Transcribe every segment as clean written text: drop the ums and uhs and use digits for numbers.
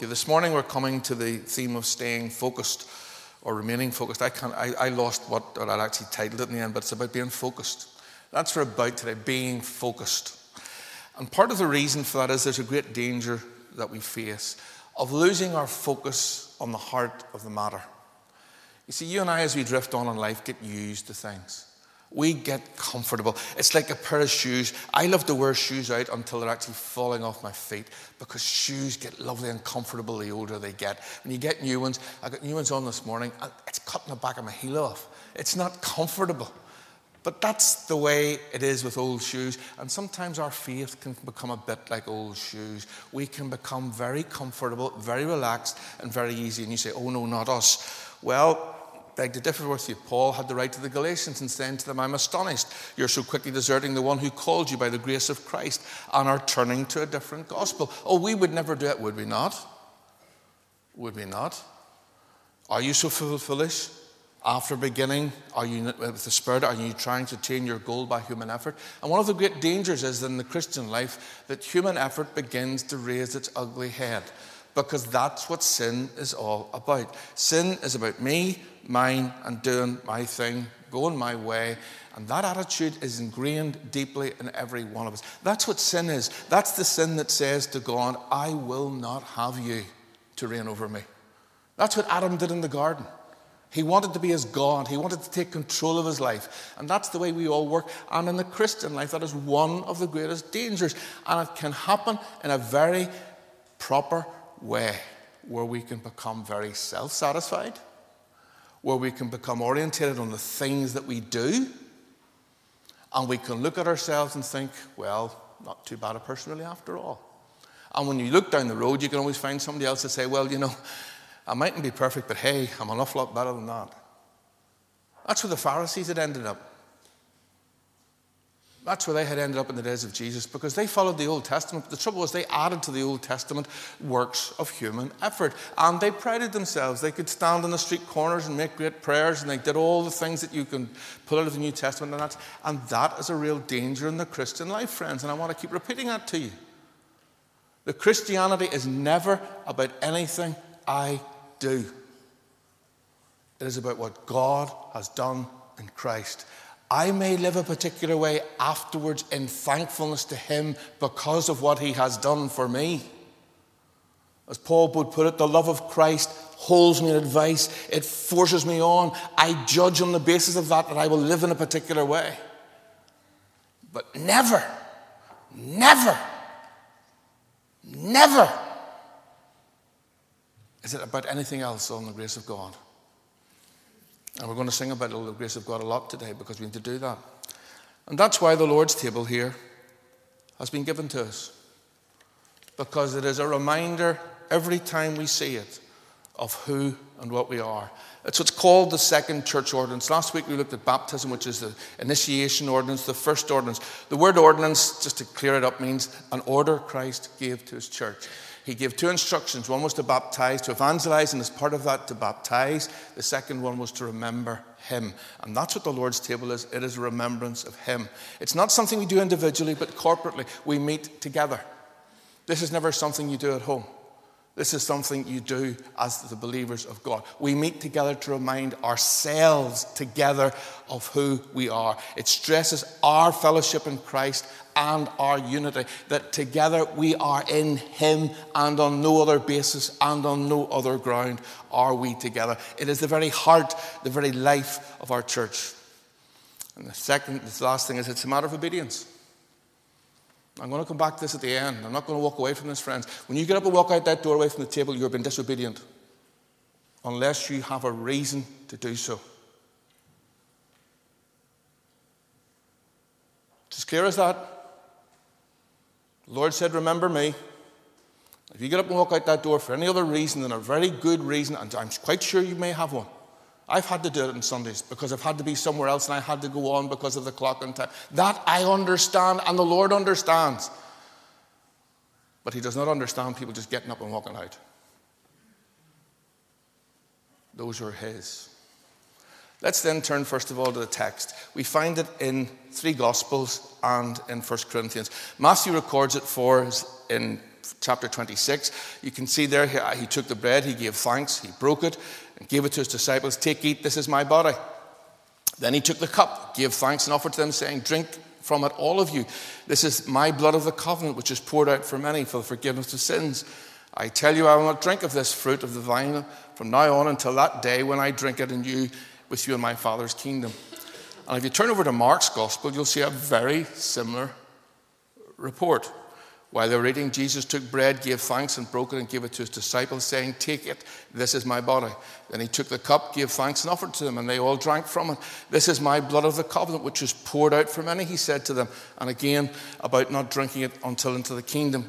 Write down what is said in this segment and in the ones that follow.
This morning we're coming to the theme of staying focused or remaining focused. I lost what I'd actually titled it in the end, but it's about being focused. That's what we're about today, being focused. And part of the reason for that is there's a great danger that we face of losing our focus on the heart of the matter. You see, you and I, as we drift on in life, get used to things. We get comfortable. It's like a pair of shoes. I love to wear shoes out until they're actually falling off my feet, because shoes get lovely and comfortable the older they get. When you get new ones, I got new ones on this morning, and it's cutting the back of my heel off. It's not comfortable. But that's the way it is with old shoes. And sometimes our faith can become a bit like old shoes. We can become very comfortable, very relaxed, and very easy. And you say, oh no, not us. Well, beg to differ with you. Paul had to write to the Galatians and saying to them, I'm astonished you're so quickly deserting the one who called you by the grace of Christ and are turning to a different gospel. Oh, we would never do it, would we not? Would we not? Are you so foolish? After beginning, are you with the Spirit? Are you trying to attain your goal by human effort? And one of the great dangers is in the Christian life that human effort begins to raise its ugly head, because that's what sin is all about. Sin is about me, mine, and doing my thing, going my way. And that attitude is ingrained deeply in every one of us. That's what sin is. That's the sin that says to God, I will not have you to reign over me. That's what Adam did in the garden. He wanted to be as God. He wanted to take control of his life. And that's the way we all work. And in the Christian life, that is one of the greatest dangers. And it can happen in a very proper way, where we can become very self-satisfied, where we can become orientated on the things that we do, and we can look at ourselves and think, well, not too bad a person really after all. And when you look down the road, you can always find somebody else to say, well, you know, I mightn't be perfect, but hey, I'm an awful lot better than that. That's where the Pharisees had ended up. That's where they had ended up in the days of Jesus, because they followed the Old Testament. The trouble was they added to the Old Testament works of human effort, and they prided themselves. They could stand on the street corners and make great prayers, and they did all the things that you can pull out of the New Testament, and that is a real danger in the Christian life, friends, and I want to keep repeating that to you. The Christianity is never about anything I do. It is about what God has done in Christ. I may live a particular way afterwards in thankfulness to him because of what he has done for me. As Paul would put it, the love of Christ holds me in advice. It forces me on. I judge on the basis of that I will live in a particular way. But never, never, never is it about anything else on the grace of God. And we're going to sing about the grace of God a lot today, because we need to do that. And that's why the Lord's table here has been given to us, because it is a reminder every time we see it of who and what we are. It's what's called the second church ordinance. Last week we looked at baptism, which is the initiation ordinance, the first ordinance. The word ordinance, just to clear it up, means an order Christ gave to his church. He gave two instructions. One was to baptize, to evangelize, and as part of that, to baptize. The second one was to remember him. And that's what the Lord's table is. It is a remembrance of him. It's not something we do individually, but corporately. We meet together. This is never something you do at home. This is something you do as the believers of God. We meet together to remind ourselves together of who we are. It stresses our fellowship in Christ and our unity, that together we are in him, and on no other basis and on no other ground are we together. It is the very heart, the very life of our church. And the last thing is, it's a matter of obedience. I'm going to come back to this at the end. I'm not going to walk away from this, friends. When you get up and walk out that door away from the table, you've been disobedient, unless you have a reason to do so. It's as clear as that. The Lord said, remember me. If you get up and walk out that door for any other reason than a very good reason, and I'm quite sure you may have one. I've had to do it on Sundays because I've had to be somewhere else, and I had to go on because of the clock and time. That I understand, and the Lord understands. But he does not understand people just getting up and walking out. Those are his. Let's then turn first of all to the text. We find it in 3 Gospels and in 1 Corinthians. Matthew records it for us in chapter 26. You can see there, he took the bread, he gave thanks, he broke it, and gave it to his disciples. Take, eat, this is my body. Then he took the cup, gave thanks, and offered to them, saying, drink from it, all of you. This is my blood of the covenant, which is poured out for many for the forgiveness of sins. I tell you, I will not drink of this fruit of the vine from now on until that day when I drink it with you in my Father's kingdom. And if you turn over to Mark's Gospel, you'll see a very similar report. While they were eating, Jesus took bread, gave thanks, and broke it and gave it to his disciples, saying, take it, this is my body. Then he took the cup, gave thanks, and offered to them, and they all drank from it. This is my blood of the covenant, which is poured out for many, he said to them. And again, about not drinking it until into the kingdom.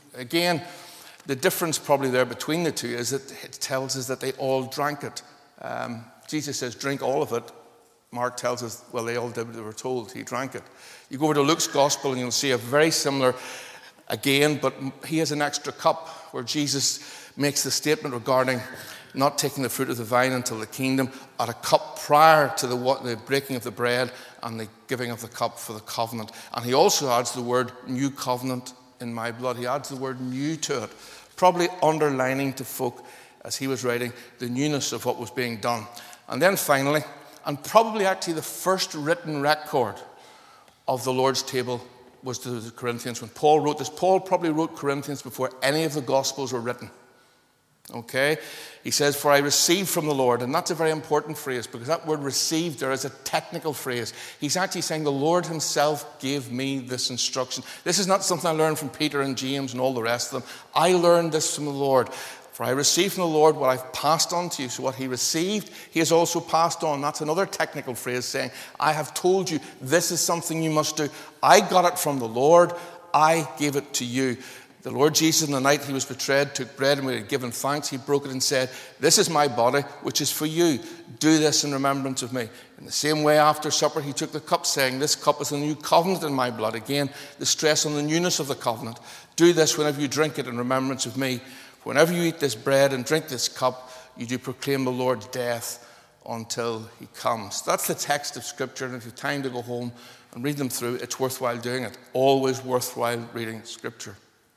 The difference probably there between the two is that it tells us that they all drank it. Jesus says, drink all of it. Mark tells us, well, they all did what they were told. He drank it. You go over to Luke's Gospel and you'll see a very similar, again, but he has an extra cup where Jesus makes the statement regarding not taking the fruit of the vine until the kingdom, at a cup prior to the breaking of the bread and the giving of the cup for the covenant. And he also adds the word new covenant in my blood. He adds the word new to it, probably underlining to folk as he was writing the newness of what was being done. And then finally, and probably actually the first written record of the Lord's table was to the Corinthians. When Paul wrote this, Paul probably wrote Corinthians before any of the Gospels were written. Okay? He says, for I received from the Lord. And that's a very important phrase because that word received there is a technical phrase. He's actually saying the Lord himself gave me this instruction. This is not something I learned from Peter and James and all the rest of them. I learned this from the Lord. For I received from the Lord what I've passed on to you. So what he received, he has also passed on. That's another technical phrase saying, I have told you this is something you must do. I got it from the Lord. I gave it to you. The Lord Jesus, in the night he was betrayed, took bread, and when he had given thanks, he broke it and said, this is my body, which is for you. Do this in remembrance of me. In the same way, after supper, he took the cup, saying, this cup is the new covenant in my blood. Again, the stress on the newness of the covenant. Do this whenever you drink it in remembrance of me. Whenever you eat this bread and drink this cup, you do proclaim the Lord's death until he comes. That's the text of Scripture, and if you have time to go home and read them through, it's worthwhile doing it. Always worthwhile reading Scripture.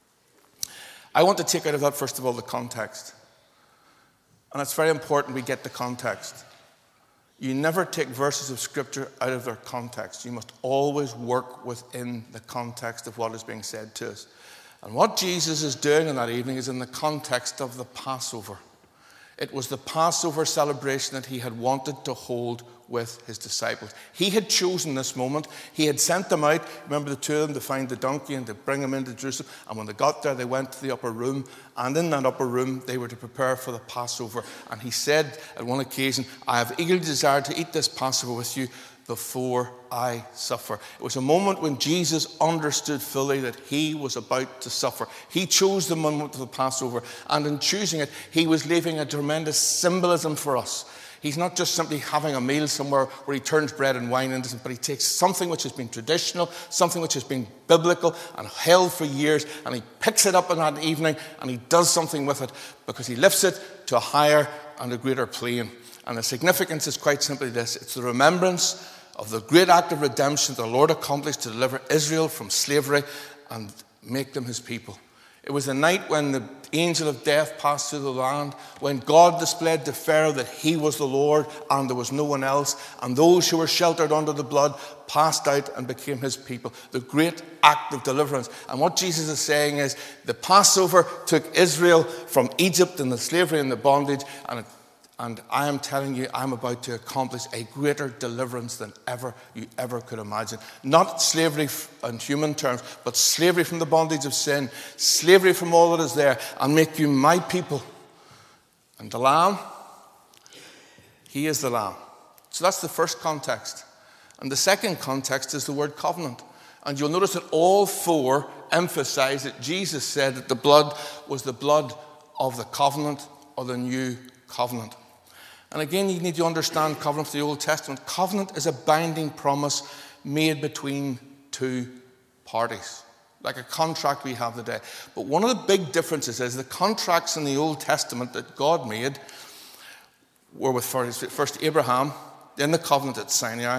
I want to take out of that, first of all, the context. And it's very important we get the context. You never take verses of Scripture out of their context. You must always work within the context of what is being said to us. And what Jesus is doing on that evening is in the context of the Passover. It was the Passover celebration that he had wanted to hold with his disciples. He had chosen this moment. He had sent them out, remember the two of them, to find the donkey and to bring him into Jerusalem. And when they got there, they went to the upper room. And in that upper room, they were to prepare for the Passover. And he said at one occasion, I have eagerly desired to eat this Passover with you before I suffer. It was a moment when Jesus understood fully that he was about to suffer. He chose the moment of the Passover, and in choosing it, he was leaving a tremendous symbolism for us. He's not just simply having a meal somewhere where he turns bread and wine into it, but he takes something which has been traditional, something which has been biblical and held for years, and he picks it up on that evening and he does something with it because he lifts it to a higher and a greater plane. And the significance is quite simply this. It's the remembrance of the great act of redemption the Lord accomplished to deliver Israel from slavery and make them his people. It was the night when the angel of death passed through the land, when God displayed to Pharaoh that he was the Lord and there was no one else, and those who were sheltered under the blood passed out and became his people. The great act of deliverance. And what Jesus is saying is the Passover took Israel from Egypt and the slavery and the bondage, and I am telling you, I'm about to accomplish a greater deliverance than you ever could imagine. Not slavery in human terms, but slavery from the bondage of sin, slavery from all that is there, and make you my people. And the Lamb, he is the Lamb. So that's the first context. And the second context is the word covenant. And you'll notice that all four emphasize that Jesus said that the blood was the blood of the covenant or the new covenant. And again, you need to understand covenant of the Old Testament. Covenant is a binding promise made between two parties, like a contract we have today. But one of the big differences is the contracts in the Old Testament that God made were with first Abraham, then the covenant at Sinai,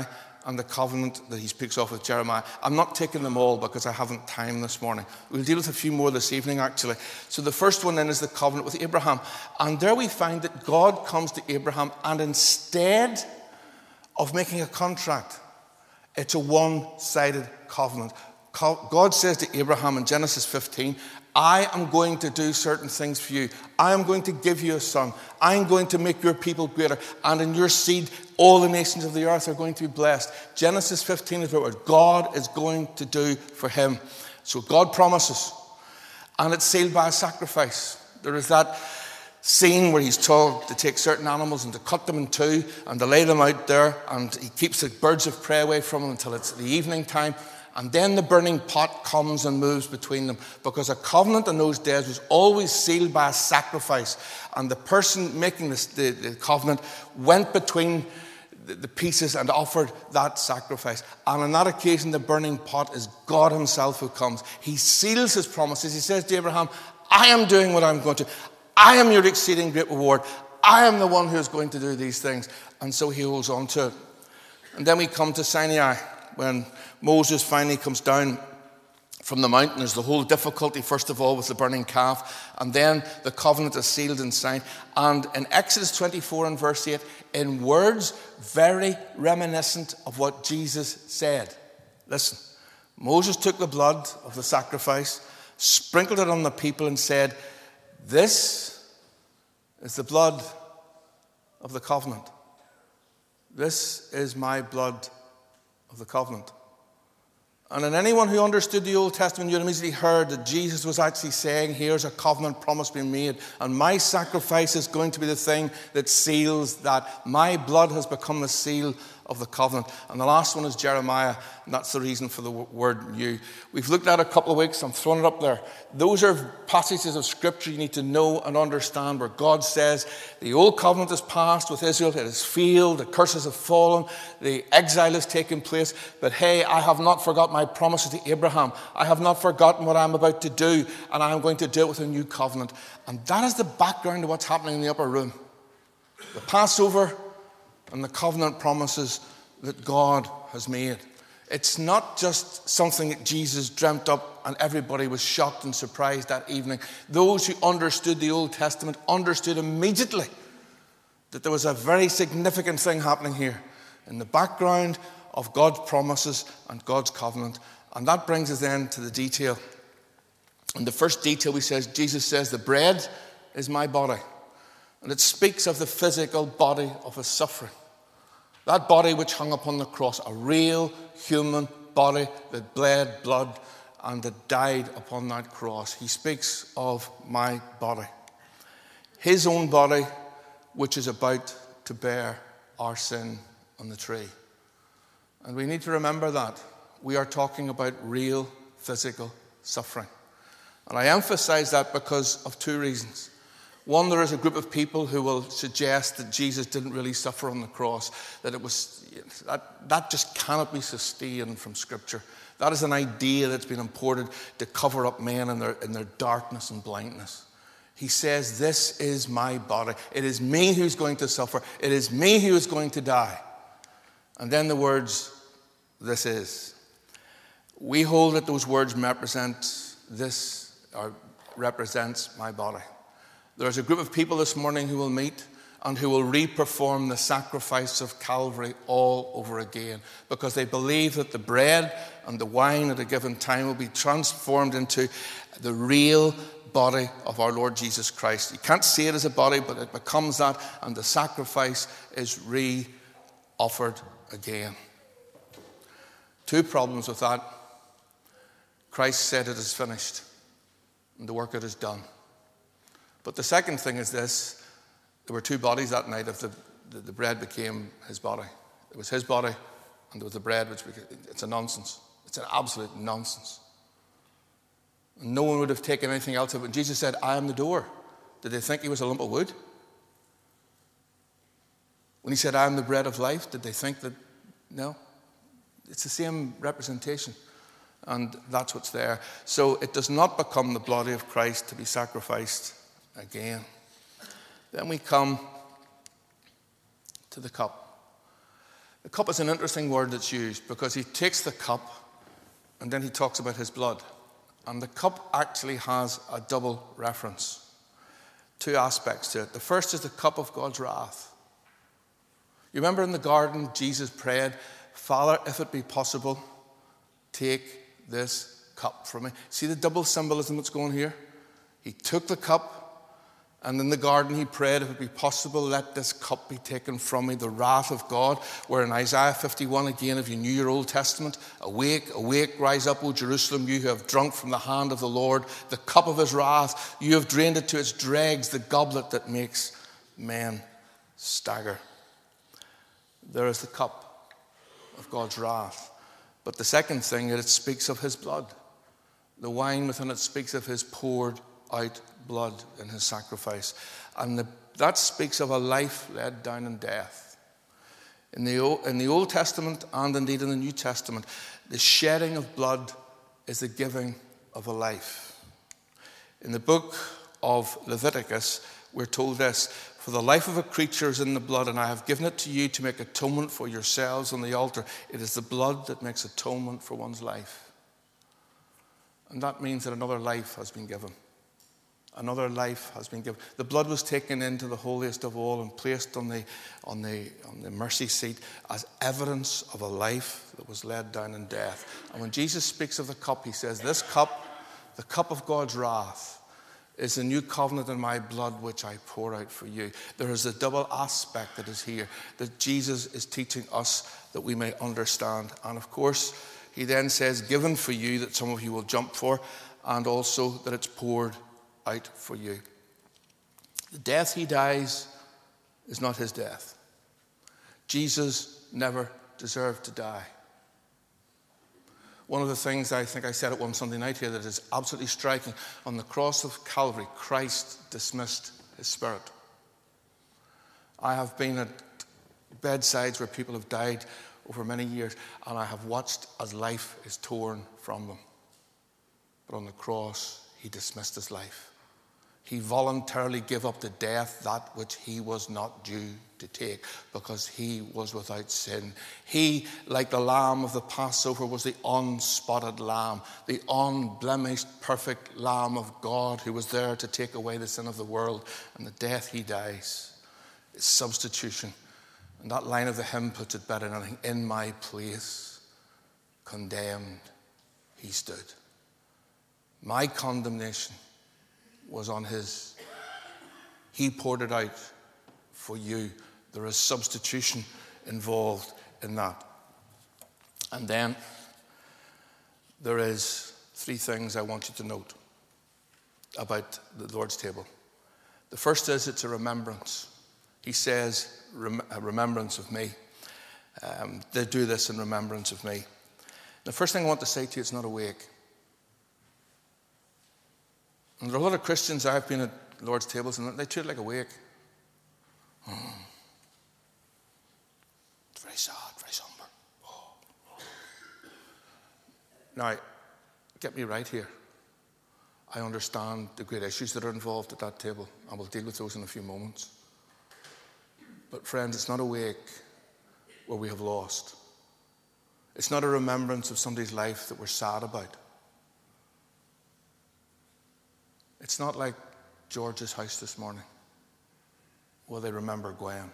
and the covenant that he speaks of with Jeremiah. I'm not taking them all because I haven't time this morning. We'll deal with a few more this evening, actually. So the first one then is the covenant with Abraham. And there we find that God comes to Abraham, and instead of making a contract, it's a one-sided covenant. God says to Abraham in Genesis 15, I am going to do certain things for you. I am going to give you a son. I am going to make your people greater. And in your seed, all the nations of the earth are going to be blessed. Genesis 15 is what God is going to do for him. So God promises. And it's sealed by a sacrifice. There is that scene where he's told to take certain animals and to cut them in two and to lay them out there. And he keeps the birds of prey away from them until it's the evening time. And then the burning pot comes and moves between them, because a covenant in those days was always sealed by a sacrifice. And the person making the covenant went between the pieces and offered that sacrifice. And on that occasion, the burning pot is God himself who comes. He seals his promises. He says to Abraham, I am doing what I'm going to. I am your exceeding great reward. I am the one who is going to do these things. And so he holds on to it. And then we come to Sinai, when Moses finally comes down from the mountain. There's the whole difficulty, first of all, with the burning calf. And then the covenant is sealed and signed. And in Exodus 24 and verse 8, in words very reminiscent of what Jesus said. Listen, Moses took the blood of the sacrifice, sprinkled it on the people and said, this is the blood of the covenant. This is my blood of the covenant. And in anyone who understood the Old Testament, you immediately heard that Jesus was actually saying, here's a covenant promise being made, and my sacrifice is going to be the thing that seals that. My blood has become the seal of the covenant. And the last one is Jeremiah, and that's the reason for the word new. We've looked at it a couple of weeks. I'm throwing it up there. Those are passages of Scripture you need to know and understand, where God says the old covenant is past with Israel. It is failed. The curses have fallen. The exile has taken place. But hey, I have not forgotten my promises to Abraham. I have not forgotten what I'm about to do, and I am going to do it with a new covenant. And that is the background of what's happening in the upper room. The Passover and the covenant promises that God has made. It's not just something that Jesus dreamt up and everybody was shocked and surprised that evening. Those who understood the Old Testament understood immediately that there was a very significant thing happening here in the background of God's promises and God's covenant. And that brings us then to the detail. In the first detail, Jesus says, the bread is my body. And it speaks of the physical body of his suffering. That body which hung upon the cross, a real human body that bled blood and that died upon that cross. He speaks of my body. His own body, which is about to bear our sin on the tree. And we need to remember that. We are talking about real physical suffering. And I emphasize that because of two reasons. One, there is a group of people who will suggest that Jesus didn't really suffer on the cross, that it was that just cannot be sustained from Scripture. That is an idea that's been imported to cover up men in their darkness and blindness. He says, this is my body. It is me who's going to suffer. It is me who is going to die. And then the words, this is. We hold that those words represents my body. There's a group of people this morning who will meet and who will re-perform the sacrifice of Calvary all over again, because they believe that the bread and the wine at a given time will be transformed into the real body of our Lord Jesus Christ. You can't see it as a body, but it becomes that, and the sacrifice is re-offered again. Two problems with that. Christ said it is finished, and the work it is done. But the second thing is this. There were two bodies that night. If the bread became his body. It was his body, and there was the bread, which it's a nonsense. It's an absolute nonsense. And no one would have taken anything else of it. When Jesus said, I am the door, did they think he was a lump of wood? When he said, I am the bread of life, did they think that? No. It's the same representation. And that's what's there. So it does not become the body of Christ to be sacrificed again. Then we come to the cup. The cup is an interesting word that's used because he takes the cup and then he talks about his blood. And the cup actually has a double reference. Two aspects to it. The first is the cup of God's wrath. You remember in the garden, Jesus prayed, Father, if it be possible, take this cup from me. See the double symbolism that's going here? He took the cup, and in the garden he prayed, if it be possible, let this cup be taken from me, the wrath of God. Where in Isaiah 51, again, if you knew your Old Testament, awake, awake, rise up, O Jerusalem, you who have drunk from the hand of the Lord, the cup of his wrath. You have drained it to its dregs, the goblet that makes men stagger. There is the cup of God's wrath. But the second thing, it speaks of his blood. The wine within it speaks of his poured out blood in his sacrifice. And that speaks of a life laid down in death. In the Old Testament and indeed in the New Testament, the shedding of blood is the giving of a life. In the book of Leviticus, we're told this, for the life of a creature is in the blood, and I have given it to you to make atonement for yourselves on the altar. It is the blood that makes atonement for one's life. And that means that another life has been given. Another life has been given. The blood was taken into the holiest of all and placed on the mercy seat as evidence of a life that was laid down in death. And when Jesus speaks of the cup, he says, this cup, the cup of God's wrath, is the new covenant in my blood which I pour out for you. There is a double aspect that is here that Jesus is teaching us that we may understand. And of course, he then says, given for you, that some of you will jump for, and also that it's poured out for you. The death he dies is not his death. Jesus never deserved to die. One of the things, I think I said it one Sunday night here, that is absolutely striking, on the cross of Calvary, Christ dismissed his spirit. I have been at bedsides where people have died over many years, and I have watched as life is torn from them. But on the cross, he dismissed his life. He voluntarily gave up to death that which he was not due to take, because he was without sin. He, like the lamb of the Passover, was the unspotted lamb, the unblemished, perfect Lamb of God who was there to take away the sin of the world. And the death he dies is substitution. And that line of the hymn puts it better than anything. In my place, condemned, he stood. My condemnation was on his. He poured it out for you. There is substitution involved in that. And then there is three things I want you to note about the Lord's table. The first is it's a remembrance. He says, a remembrance of me. They do this in remembrance of me. The first thing I want to say to you, it's not a wake. And there are a lot of Christians, I've been at Lord's tables, and they treat it like a wake. It's very sad, very somber. Now, get me right here. I understand the great issues that are involved at that table, and we'll deal with those in a few moments. But friends, it's not a wake where we have lost. It's not a remembrance of somebody's life that we're sad about. It's not like George's house this morning, where they remember Gwen.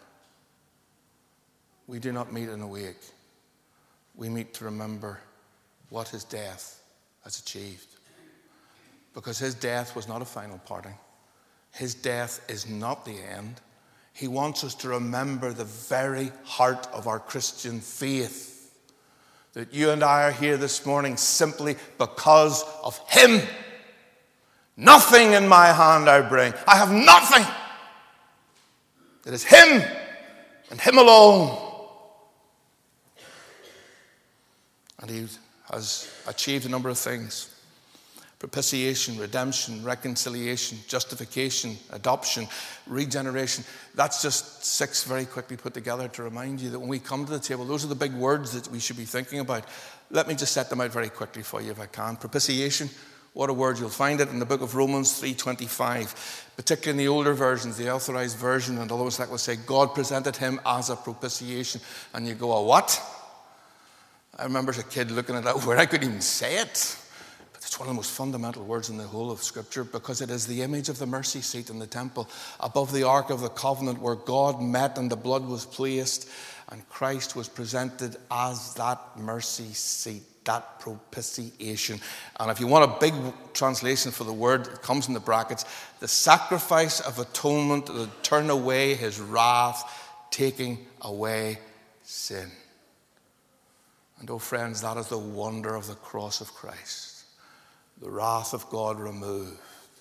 We do not meet in a wake. We meet to remember what his death has achieved. Because his death was not a final parting. His death is not the end. He wants us to remember the very heart of our Christian faith. That you and I are here this morning simply because of him. Nothing in my hand I bring. I have nothing. It is him and him alone. And he has achieved a number of things. Propitiation, redemption, reconciliation, justification, adoption, regeneration. That's just 6 very quickly put together to remind you that when we come to the table, those are the big words that we should be thinking about. Let me just set them out very quickly for you if I can. Propitiation. What a word. You'll find it in the book of Romans 3:25, particularly in the older versions, the Authorized Version, and others that will say, God presented him as a propitiation. And you go, a what? I remember as a kid looking at that word, I couldn't even say it. But it's one of the most fundamental words in the whole of Scripture, because it is the image of the mercy seat in the temple, above the Ark of the Covenant, where God met and the blood was placed, and Christ was presented as that mercy seat, that propitiation. And if you want a big translation for the word, it comes in the brackets, the sacrifice of atonement to turn away his wrath, taking away sin. And oh friends, that is the wonder of the cross of Christ. The wrath of God removed,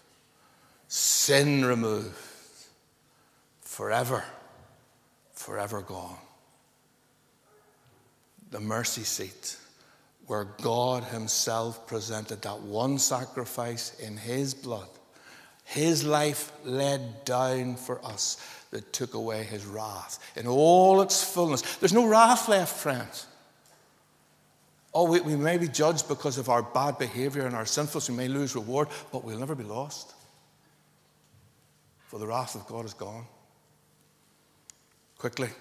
sin removed, forever gone. The mercy seat, where God himself presented that one sacrifice in his blood, his life laid down for us, that took away his wrath in all its fullness. There's no wrath left, friends. Oh, we may be judged because of our bad behavior and our sinfulness. We may lose reward, but we'll never be lost, for the wrath of God is gone. Quickly,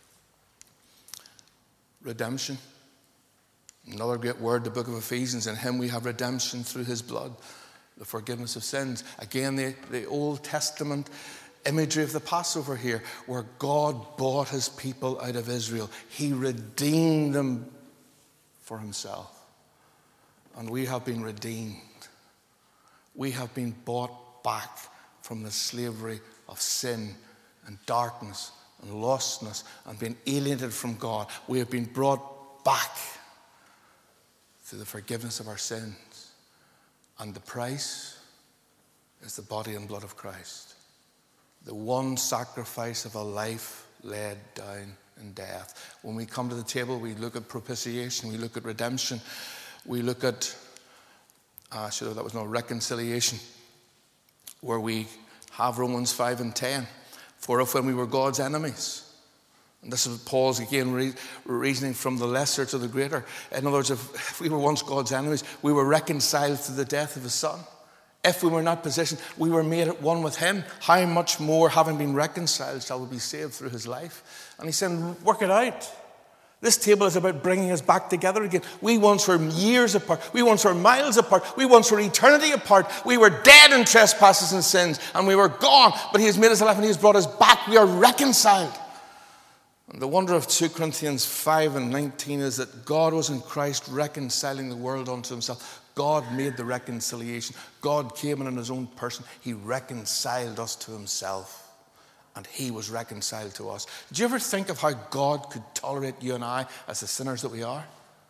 redemption. Another great word, the book of Ephesians. In him we have redemption through his blood, the forgiveness of sins. Again, the Old Testament imagery of the Passover here, where God bought his people out of Israel. He redeemed them for himself. And we have been redeemed. We have been bought back from the slavery of sin and darkness and lostness and been alienated from God. We have been brought back through the forgiveness of our sins. And the price is the body and blood of Christ. The one sacrifice of a life laid down in death. When we come to the table, we look at propitiation, we look at redemption, we look at, reconciliation, where we have Romans 5 and 10. For if when we were God's enemies, and this is Paul's, again, reasoning from the lesser to the greater. In other words, if we were once God's enemies, we were reconciled through the death of his Son. If we were in that position, we were made at one with him. How much more, having been reconciled, shall we be saved through his life? And he's saying, work it out. This table is about bringing us back together again. We once were years apart. We once were miles apart. We once were eternity apart. We were dead in trespasses and sins, and we were gone. But he has made us alive, and he has brought us back. We are reconciled. And the wonder of 2 Corinthians 5 and 19 is that God was in Christ reconciling the world unto himself. God made the reconciliation. God came in his own person. He reconciled us to himself. And he was reconciled to us. Did you ever think of how God could tolerate you and I as the sinners that we are?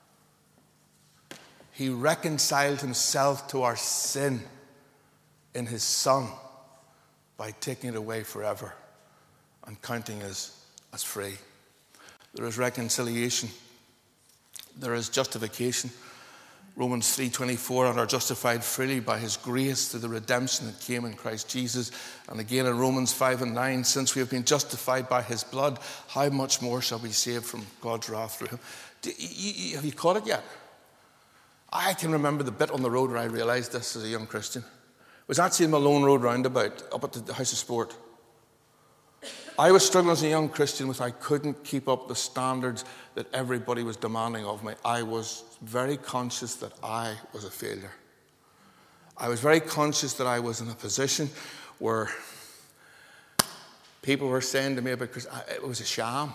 He reconciled himself to our sin in his Son by taking it away forever and counting us as free. There is reconciliation. There is justification. Romans 3:24, and are justified freely by his grace through the redemption that came in Christ Jesus. And again in Romans 5 and 9, since we have been justified by his blood, how much more shall we be saved from God's wrath through him? Have you caught it yet? I can remember the bit on the road where I realized this as a young Christian. It was actually in Malone Road roundabout, up at the House of Sport. I was struggling as a young Christian with I couldn't keep up the standards that everybody was demanding of me. I was very conscious that I was a failure. I was very conscious that I was in a position where people were saying to me about Christ, it was a sham.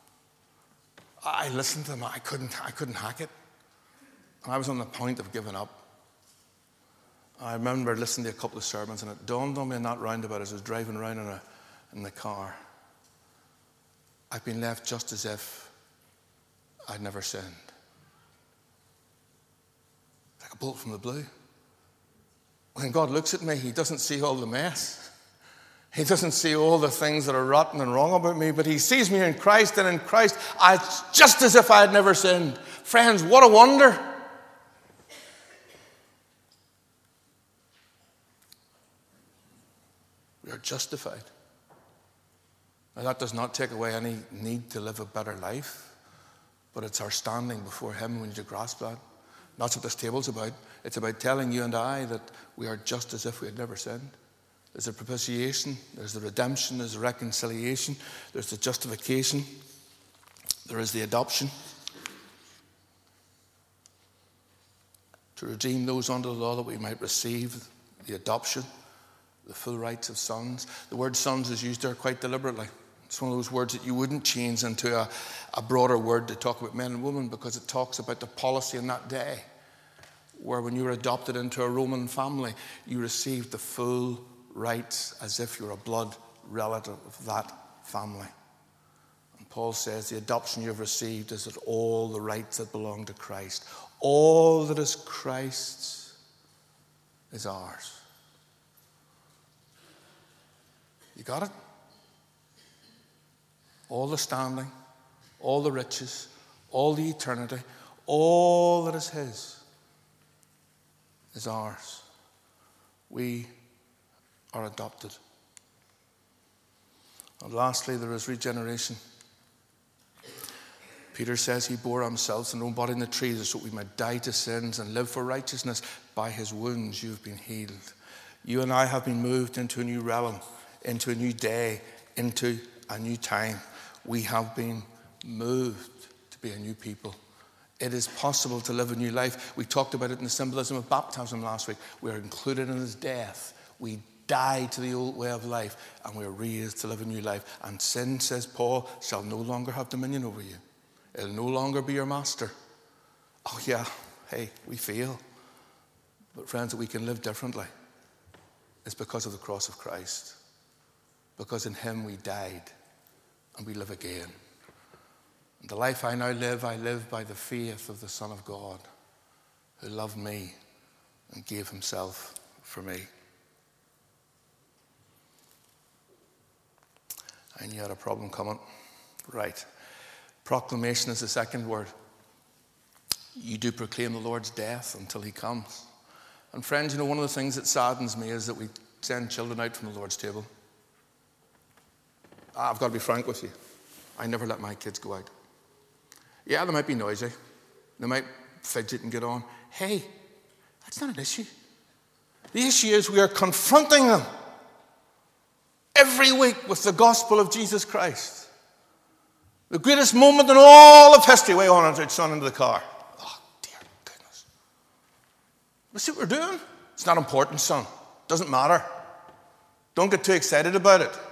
I listened to them. I couldn't hack it. And I was on the point of giving up. I remember listening to a couple of sermons, and it dawned on me in that roundabout as I was driving around in the car. I've been left just as if I'd never sinned. Like a bolt from the blue. When God looks at me, he doesn't see all the mess. He doesn't see all the things that are rotten and wrong about me, but he sees me in Christ, and in Christ, it's just as if I had never sinned. Friends, what a wonder. We are justified. Now, that does not take away any need to live a better life, but it's our standing before him. We need to grasp that. That's what this table's about. It's about telling you and I that we are just as if we had never sinned. There's a propitiation, there's the redemption, there's the reconciliation, there's the justification, there is the adoption. To redeem those under the law that we might receive the adoption, the full rights of sons. The word sons is used there quite deliberately. It's one of those words that you wouldn't change into a broader word to talk about men and women, because it talks about the policy in that day where when you were adopted into a Roman family, you received the full rights as if you were a blood relative of that family. And Paul says the adoption you've received is that all the rights that belong to Christ, all that is Christ's, is ours. You got it? All the standing, all the riches, all the eternity, all that is his is ours. We are adopted. And lastly, there is regeneration. Peter says he bore himself and own body in the tree so that we might die to sins and live for righteousness. By his wounds you've been healed. You and I have been moved into a new realm, into a new day, into a new time. We have been moved to be a new people. It is possible to live a new life. We talked about it in the symbolism of baptism last week. We are included in his death. We die to the old way of life, and we are raised to live a new life. And sin, says Paul, shall no longer have dominion over you. It'll no longer be your master. Oh yeah, hey, we fail. But friends, that we can live differently is because of the cross of Christ. Because in him we died and we live again. And the life I now live, I live by the faith of the Son of God, who loved me and gave himself for me. I knew you had a problem coming. Right. Proclamation is the second word. You do proclaim the Lord's death until he comes. And friends, you know, one of the things that saddens me is that we send children out from the Lord's table. I've got to be frank with you. I never let my kids go out. Yeah, they might be noisy. They might fidget and get on. Hey, that's not an issue. The issue is we are confronting them every week with the gospel of Jesus Christ. The greatest moment in all of history. Way on it, son, into the car. Oh, dear goodness. But see what we're doing? It's not important, son. Doesn't matter. Don't get too excited about it.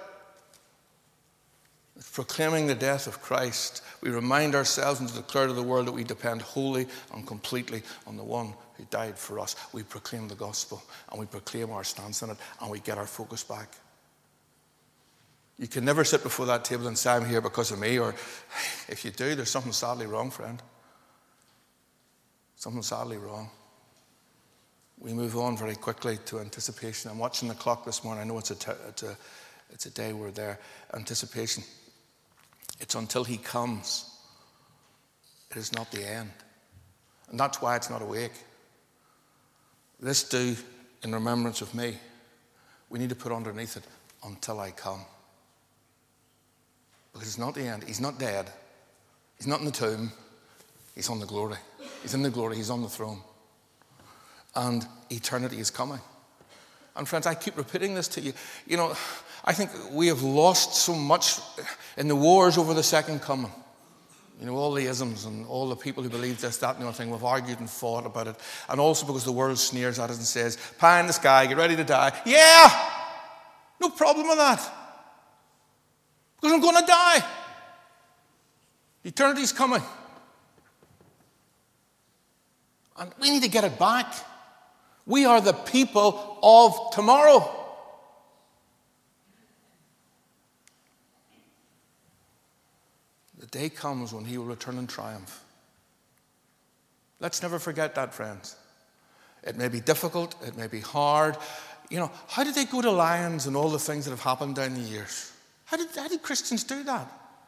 It's proclaiming the death of Christ. We remind ourselves and declare to the world that we depend wholly and completely on the one who died for us. We proclaim the gospel and we proclaim our stance on it and we get our focus back. You can never sit before that table and say, I'm here because of me, or if you do, there's something sadly wrong, friend. Something sadly wrong. We move on very quickly to anticipation. I'm watching the clock this morning. I know it's a day we're there. Anticipation. It's until he comes. It is not the end. And that's why it's not awake. This do in remembrance of me. We need to put underneath it, until I come. Because it's not the end. He's not dead. He's not in the tomb. He's on the glory. He's in the glory. He's on the throne. And eternity is coming. And friends, I keep repeating this to you. You know, I think we have lost so much in the wars over the second coming. You know, all the isms and all the people who believe this, that, and the other thing, we've argued and fought about it. And also because the world sneers at us and says, pie in the sky, get ready to die. Yeah! No problem with that. Because I'm going to die. Eternity's coming. And we need to get it back. We are the people of tomorrow. The day comes when he will return in triumph. Let's never forget that, friends. It may be difficult. It may be hard. You know, how did they go to Lions and all the things that have happened down the years? How did Christians do that?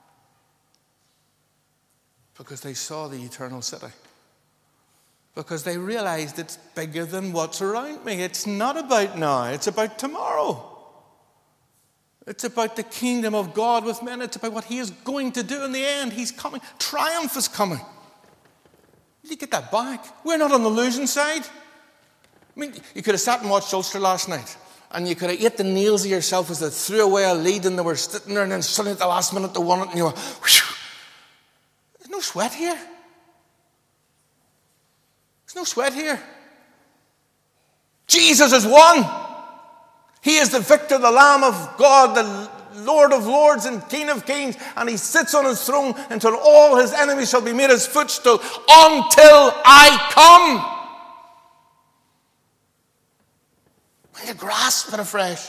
Because they saw the eternal city. Because they realized it's bigger than what's around me. It's not about now. It's about tomorrow. It's about the kingdom of God with men. It's about what he is going to do in the end. He's coming. Triumph is coming. You need to get that back. We're not on the losing side. I mean, you could have sat and watched Ulster last night, and you could have ate the nails of yourself as they threw away a lead and they were sitting there, and then suddenly at the last minute they won it, and you were, whew. There's no sweat here. There's no sweat here. Jesus has won. He is the victor, the Lamb of God, the Lord of lords and King of kings, and he sits on his throne until all his enemies shall be made his footstool, until I come. And you grasp it afresh.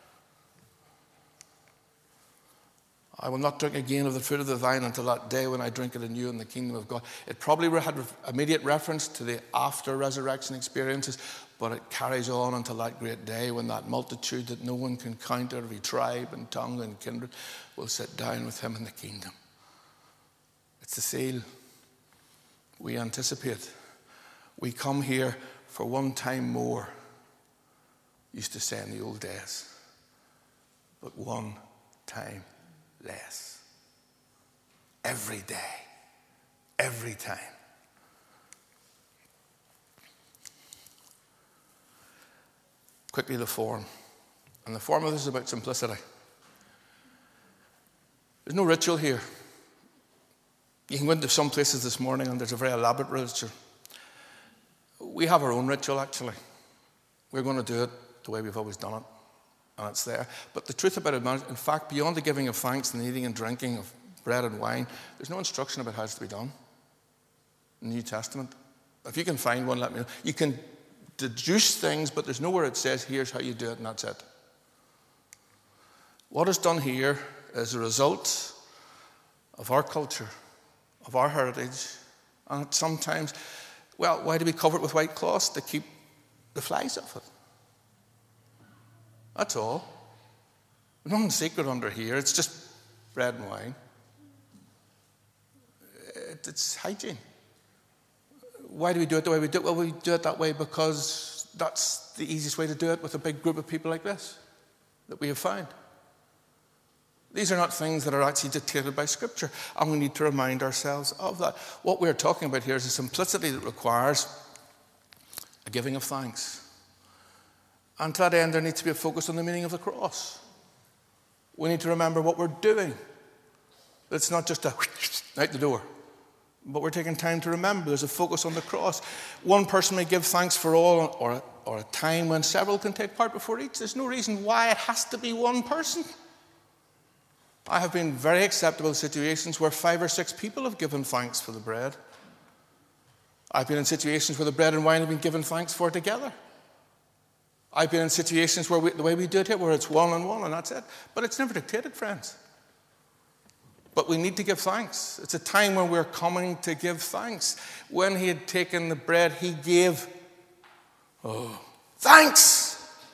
I will not drink again of the fruit of the vine until that day when I drink it anew in the kingdom of God. It probably had immediate reference to the after-resurrection experiences, but it carries on until that great day when that multitude that no one can count out of every tribe and tongue and kindred will sit down with him in the kingdom. It's the seal we anticipate. We come here for one time more, used to say in the old days, but one time less. Every day, every time. Quickly, the form. And the form of this is about simplicity. There's no ritual here. You can go into some places this morning and there's a very elaborate ritual. We have our own ritual, actually. We're going to do it the way we've always done it. And it's there. But the truth about it, in fact, beyond the giving of thanks and the eating and drinking of bread and wine, there's no instruction about how it's to be done in the New Testament. If you can find one, let me know. You can deduce things, but there's nowhere it says, here's how you do it, and that's it. What is done here is a result of our culture, of our heritage, and sometimes, well, why do we cover it with white cloths? To keep the flies off it. That's all. There's nothing secret under here. It's just bread and wine. It's hygiene. Why do we do it the way we do it? Well, we do it that way because that's the easiest way to do it with a big group of people like this that we have found. These are not things that are actually dictated by Scripture, and we need to remind ourselves of that. What we're talking about here is a simplicity that requires a giving of thanks. And to that end, there needs to be a focus on the meaning of the cross. We need to remember what we're doing. It's not just a out the door. But we're taking time to remember there's a focus on the cross. One person may give thanks for all, or a time when several can take part before each. There's no reason why it has to be one person. I have been in very acceptable situations where 5 or 6 people have given thanks for the bread. I've been in situations where the bread and wine have been given thanks for together. I've been in situations where the way we do it here, where it's one and that's it. But it's never dictated, friends. But we need to give thanks. It's a time when we're coming to give thanks. When he had taken the bread, he gave thanks.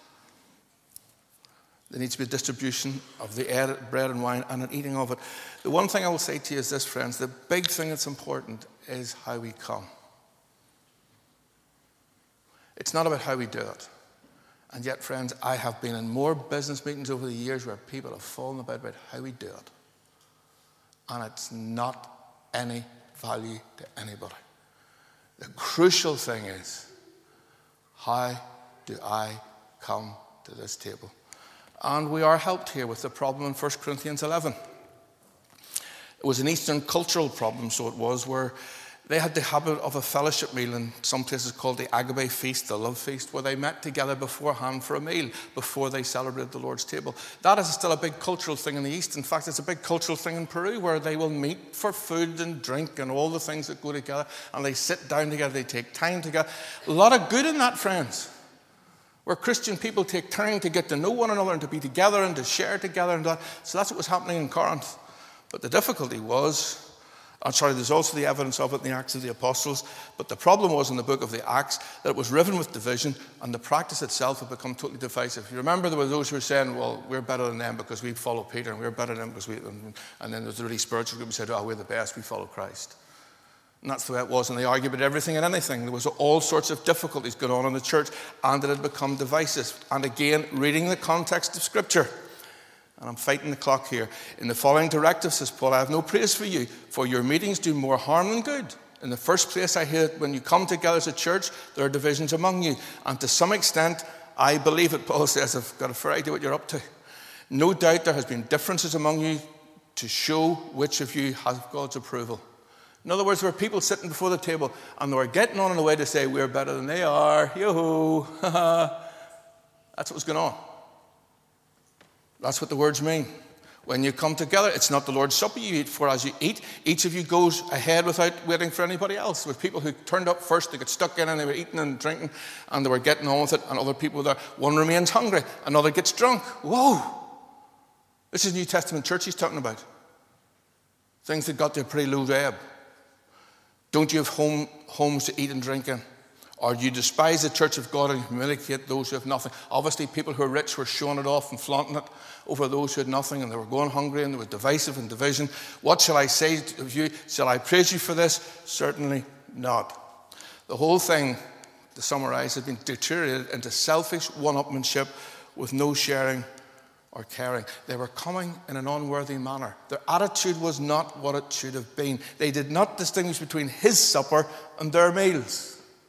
There needs to be a distribution of the bread and wine and an eating of it. The one thing I will say to you is this, friends. The big thing that's important is how we come. It's not about how we do it. And yet, friends, I have been in more business meetings over the years where people have fallen about how we do it. And it's not any value to anybody. The crucial thing is, how do I come to this table? And we are helped here with the problem in 1 Corinthians 11. It was an Eastern cultural problem, so it was, where they had the habit of a fellowship meal in some places called the Agape Feast, the love feast, where they met together beforehand for a meal before they celebrated the Lord's table. That is still a big cultural thing in the East. In fact, it's a big cultural thing in Peru, where they will meet for food and drink and all the things that go together, and they sit down together, they take time together. A lot of good in that, friends, where Christian people take time to get to know one another and to be together and to share together. And that. So that's what was happening in Corinth. But the difficulty was, there's also the evidence of it in the Acts of the Apostles, but the problem was in the book of the Acts that it was riven with division, and the practice itself had become totally divisive. You remember there were those who were saying, well, we're better than them because we follow Peter, and we're better than them because we... And then there was the really spiritual group who said, we're the best, we follow Christ. And that's the way it was, and they argued about everything and anything. There was all sorts of difficulties going on in the church, and it had become divisive. And again, reading the context of Scripture, and I'm fighting the clock here. In the following directive, says Paul, I have no praise for you, for your meetings do more harm than good. In the first place, I hear that when you come together as a church, there are divisions among you. And to some extent, I believe it. Paul says, I've got a fair idea what you're up to. No doubt there has been differences among you to show which of you has God's approval. In other words, there were people sitting before the table and they were getting on in a way to say, we're better than they are. Yoo-hoo. That's what was going on. That's what the words mean. When you come together, it's not the Lord's Supper you eat, for as you eat, each of you goes ahead without waiting for anybody else. With people who turned up first, they got stuck in and they were eating and drinking and they were getting on with it, and other people there. One remains hungry, another gets drunk. Whoa! This is New Testament church he's talking about. Things that got to a pretty low ebb. Don't you have homes to eat and drink in? Or do you despise the church of God and humiliate those who have nothing? Obviously, people who are rich were showing it off and flaunting it over those who had nothing, and they were going hungry, and they were divisive and division. What shall I say of you? Shall I praise you for this? Certainly not. The whole thing, to summarize, has been deteriorated into selfish one-upmanship with no sharing or caring. They were coming in an unworthy manner. Their attitude was not what it should have been. They did not distinguish between his supper and their meals.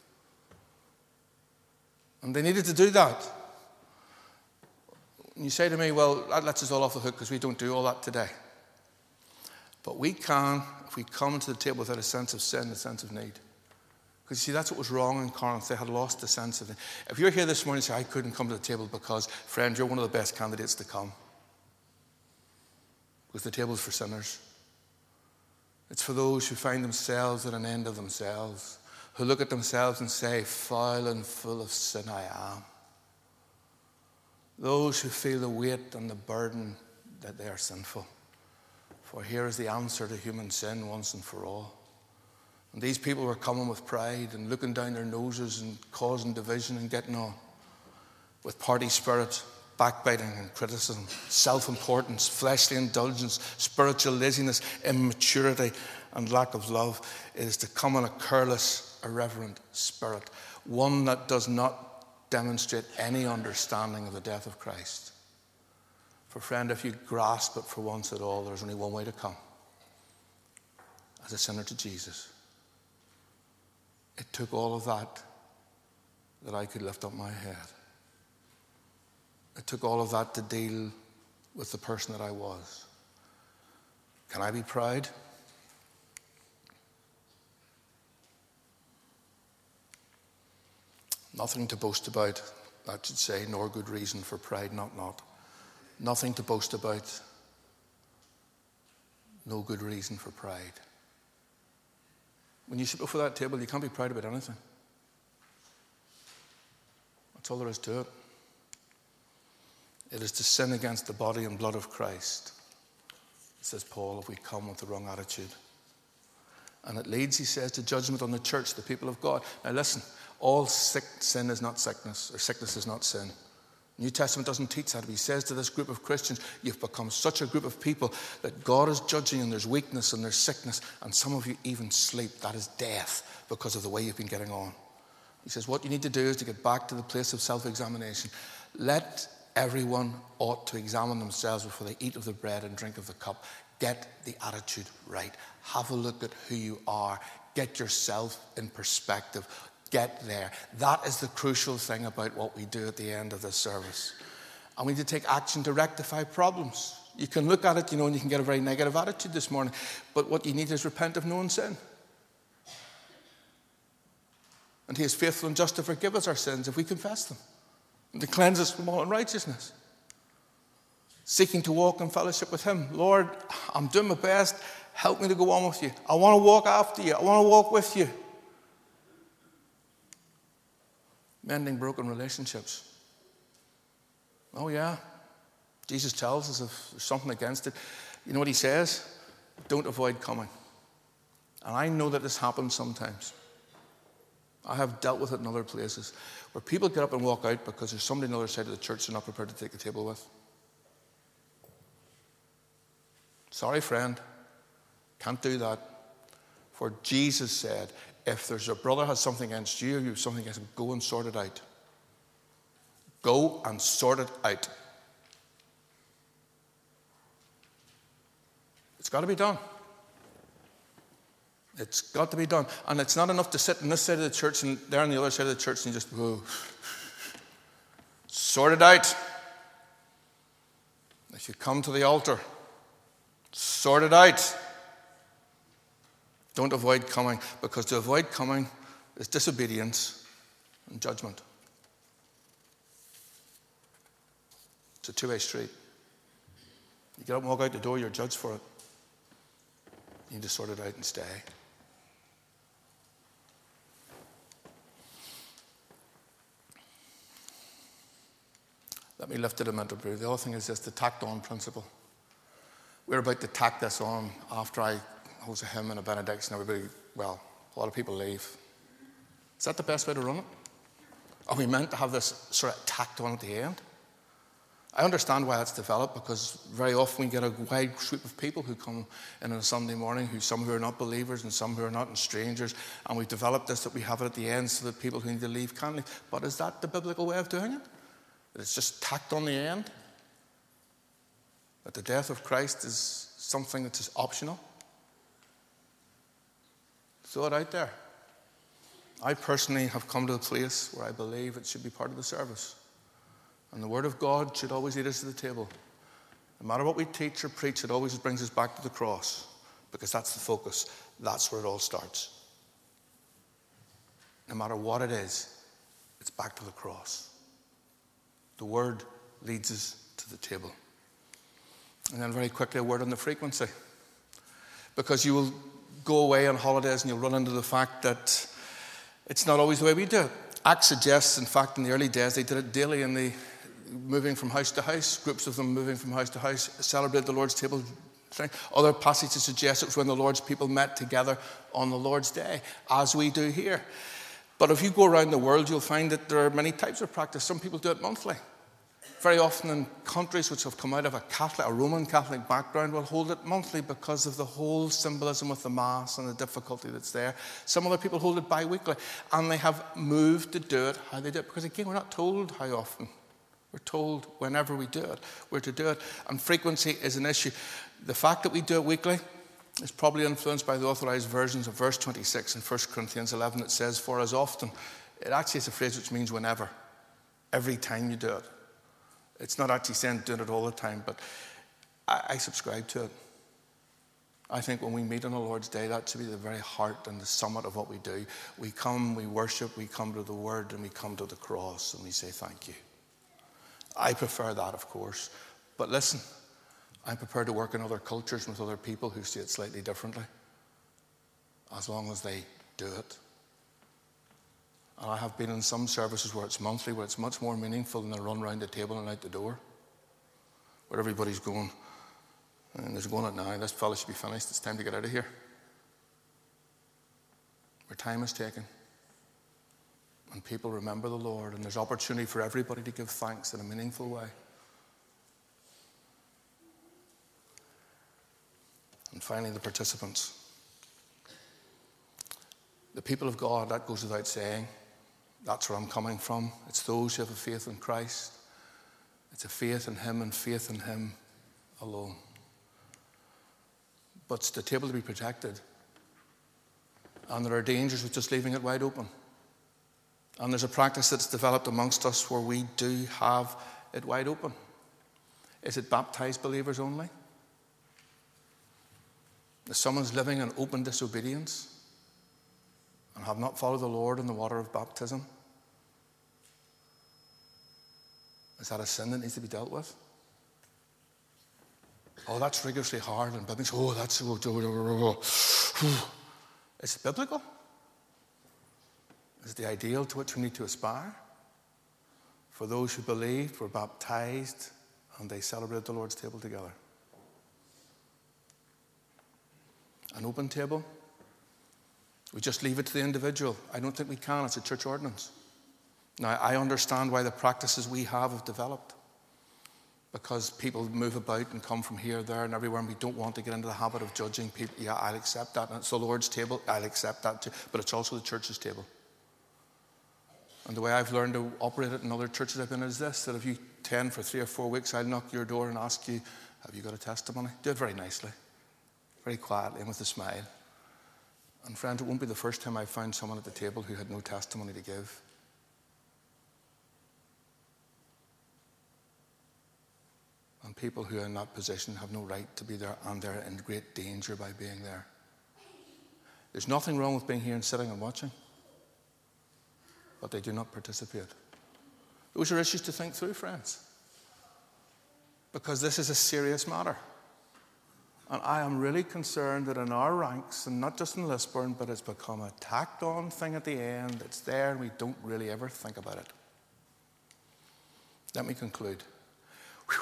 And they needed to do that. And you say to me, well, that lets us all off the hook because we don't do all that today. But we can if we come to the table without a sense of sin, a sense of need. Because you see, that's what was wrong in Corinth. They had lost the sense of it. If you're here this morning and say, I couldn't come to the table because, friend, you're one of the best candidates to come. Because the table is for sinners. It's for those who find themselves at an end of themselves, who look at themselves and say, foul and full of sin I am. Those who feel the weight and the burden that they are sinful. For here is the answer to human sin once and for all. And these people were coming with pride and looking down their noses and causing division and getting on. With party spirit, backbiting and criticism, self-importance, fleshly indulgence, spiritual laziness, immaturity and lack of love. It is to come in a careless, irreverent spirit, one that does not demonstrate any understanding of the death of Christ. For friend, if you grasp it for once at all, there's only one way to come. As a sinner to Jesus. It took all of that I could lift up my head. It took all of that to deal with the person that I was. Can I be proud? Nothing to boast about, I should say, nor good reason for pride, not. Nothing to boast about, no good reason for pride. When you sit before that table, you can't be proud about anything. That's all there is to it. It is to sin against the body and blood of Christ, says Paul, if we come with the wrong attitude. And it leads, he says, to judgment on the church, the people of God. Now listen, all sin is not sickness, or sickness is not sin. New Testament doesn't teach that. He says to this group of Christians, you've become such a group of people that God is judging, and there's weakness and there's sickness, and some of you even sleep. That is death because of the way you've been getting on. He says what you need to do is to get back to the place of self-examination. Let everyone ought to examine themselves before they eat of the bread and drink of the cup. Get the attitude right. Have a look at who you are. Get yourself in perspective. Get there. That is the crucial thing about what we do at the end of this service. And we need to take action to rectify problems. You can look at it, and you can get a very negative attitude this morning. But what you need is repent of known sin. And he is faithful and just to forgive us our sins if we confess them. And to cleanse us from all unrighteousness. Seeking to walk in fellowship with him. Lord, I'm doing my best. Help me to go on with you. I want to walk after you. I want to walk with you. Mending broken relationships. Oh yeah. Jesus tells us if there's something against it. You know what he says? Don't avoid coming. And I know that this happens sometimes. I have dealt with it in other places where people get up and walk out because there's somebody on the other side of the church they're not prepared to take the table with. Sorry, friend. Can't do that. For Jesus said, if there's a brother has something against you, or you have something against him, go and sort it out. Go and sort it out. It's got to be done. It's got to be done. And it's not enough to sit on this side of the church and there on the other side of the church and just, whoa, sort it out. If you come to the altar, sort it out. Don't avoid coming, because to avoid coming is disobedience and judgment. It's a two-way street. You get up and walk out the door, you're judged for it. You need to sort it out and stay. Let me lift it a minute, Brew. The other thing is this, the tacked on principle. We're about to tack this on after I host a hymn and a benediction. Everybody, well, a lot of people leave. Is that the best way to run it? Are we meant to have this sort of tacked on at the end? I understand why that's developed, because very often we get a wide sweep of people who come in on a Sunday morning, some who are not believers and some who are not, and strangers, and we've developed this that we have it at the end so that people who need to leave can leave. But is that the biblical way of doing it? That it's just tacked on the end? That the death of Christ is something that is optional? Throw it out there. I personally have come to a place where I believe it should be part of the service. And the Word of God should always lead us to the table. No matter what we teach or preach, it always brings us back to the cross, because that's the focus. That's where it all starts. No matter what it is, it's back to the cross. The Word leads us to the table. And then very quickly, a word on the frequency. Because you will go away on holidays and you'll run into the fact that it's not always the way we do it. Acts suggests, in fact, in the early days, they did it daily in the moving from house to house, groups of them moving from house to house, celebrate the Lord's table thing. Other passages suggest it was when the Lord's people met together on the Lord's day, as we do here. But if you go around the world, you'll find that there are many types of practice. Some people do it monthly. Very often in countries which have come out of a Roman Catholic background will hold it monthly because of the whole symbolism with the Mass and the difficulty that's there. Some other people hold it bi-weekly, and they have moved to do it how they do it. Because again, we're not told how often. We're told whenever we do it, we're to do it. And frequency is an issue. The fact that we do it weekly is probably influenced by the authorized versions of verse 26 in 1 Corinthians 11 that says, for as often. It actually is a phrase which means whenever. Every time you do it. It's not actually saying doing it all the time, but I subscribe to it. I think when we meet on the Lord's Day, that should be the very heart and the summit of what we do. We come, we worship, we come to the Word, and we come to the cross, and we say thank you. I prefer that, of course. But listen, I'm prepared to work in other cultures with other people who see it slightly differently, as long as they do it. And I have been in some services where it's monthly, where it's much more meaningful than a run around the table and out the door, where everybody's going, and there's going at now, this fella should be finished, it's time to get out of here. Where time is taken, and people remember the Lord, and there's opportunity for everybody to give thanks in a meaningful way. And finally, the participants. The people of God, that goes without saying. That's where I'm coming from. It's those who have a faith in Christ. It's a faith in Him and faith in Him alone. But it's the table to be protected. And there are dangers with just leaving it wide open. And there's a practice that's developed amongst us where we do have it wide open. Is it baptized believers only? If someone's living in open disobedience and have not followed the Lord in the water of baptism, is that a sin that needs to be dealt with? Oh, that's rigorously hard, and that's is it biblical? Is it the ideal to which we need to aspire? For those who believed, were baptized, and they celebrated the Lord's table together. An open table? We just leave it to the individual. I don't think we can. It's a church ordinance. Now, I understand why the practices we have developed. Because people move about and come from here, there, and everywhere, and we don't want to get into the habit of judging people. Yeah, I'll accept that. And it's the Lord's table. I'll accept that too. But it's also the church's table. And the way I've learned to operate it in other churches I've been is this, that if you attend for 3 or 4 weeks, I'll knock your door and ask you, have you got a testimony? Do it very nicely, very quietly, and with a smile. And friends, it won't be the first time I've found someone at the table who had no testimony to give. And people who are in that position have no right to be there, and they're in great danger by being there. There's nothing wrong with being here and sitting and watching, but they do not participate. Those are issues to think through, friends, because this is a serious matter. And I am really concerned that in our ranks, and not just in Lisburn, but it's become a tacked on thing at the end. It's there and we don't really ever think about it. Let me conclude. Whew.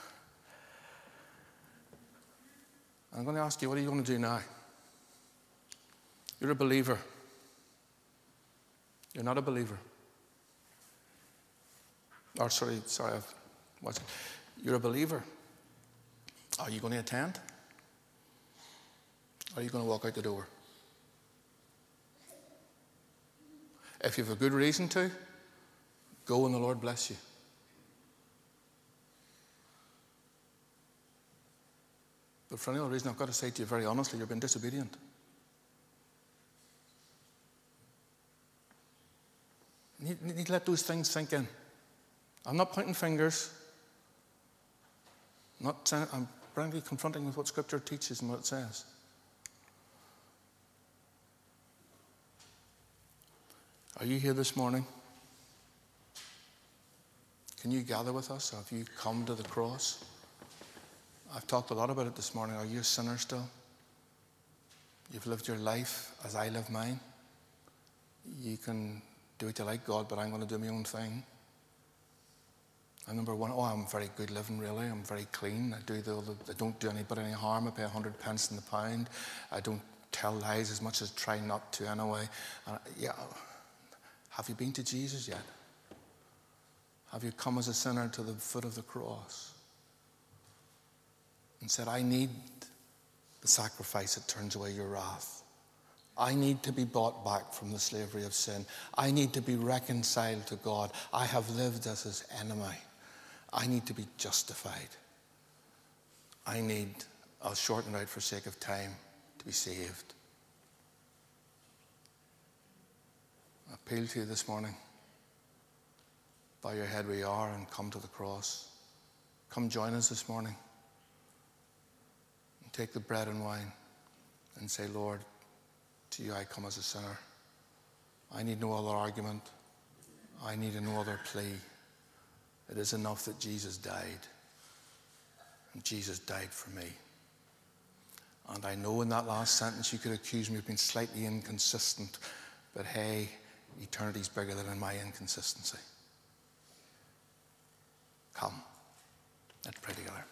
I'm going to ask you, what are you going to do now? You're a believer. You're not a believer. Or sorry, you're a believer. Are you going to attend? Or are you going to walk out the door? If you have a good reason to, go and the Lord bless you. But for any other reason, I've got to say to you very honestly, you've been disobedient. You need to let those things sink in. I'm not pointing fingers. I'm frankly confronting with what Scripture teaches and what it says. Are you here this morning? Can you gather with us? Have you come to the cross? I've talked a lot about it this morning. Are you a sinner still? You've lived your life as I live mine. You can do what you like, God, but I'm going to do my own thing. I'm number one. I'm very good living, really. I'm very clean. I don't do anybody any harm. I pay 100 pence in the pound. I don't tell lies as much as try not to anyway. Have you been to Jesus yet? Have you come as a sinner to the foot of the cross and said, I need the sacrifice that turns away your wrath. I need to be bought back from the slavery of sin. I need to be reconciled to God. I have lived as his enemy. I need to be justified. I'll shorten it out for sake of time, to be saved. I appeal to you this morning. Bow your head where you are and come to the cross. Come join us this morning. And take the bread and wine and say, Lord, to you I come as a sinner. I need no other argument. I need no other plea. It is enough that Jesus died. And Jesus died for me. And I know in that last sentence you could accuse me of being slightly inconsistent, but hey, eternity's bigger than my inconsistency. Come, let's pray together.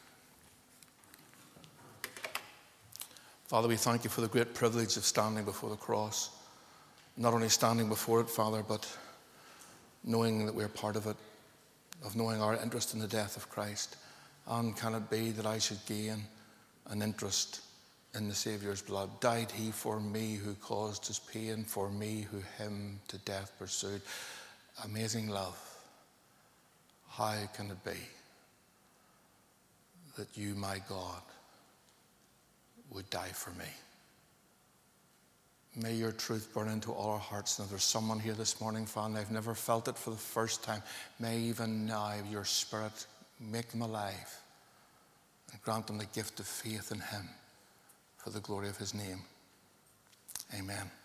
Father, we thank you for the great privilege of standing before the cross. Not only standing before it, Father, but knowing that we're part of it, of knowing our interest in the death of Christ. And can it be that I should gain an interest in the Saviour's blood? Died he for me who caused his pain, for me who him to death pursued. Amazing love. How can it be that you, my God, would die for me? May your truth burn into all our hearts. And if there's someone here this morning, Father, they've never felt it for the first time, may even now your Spirit make them alive and grant them the gift of faith in him for the glory of his name. Amen.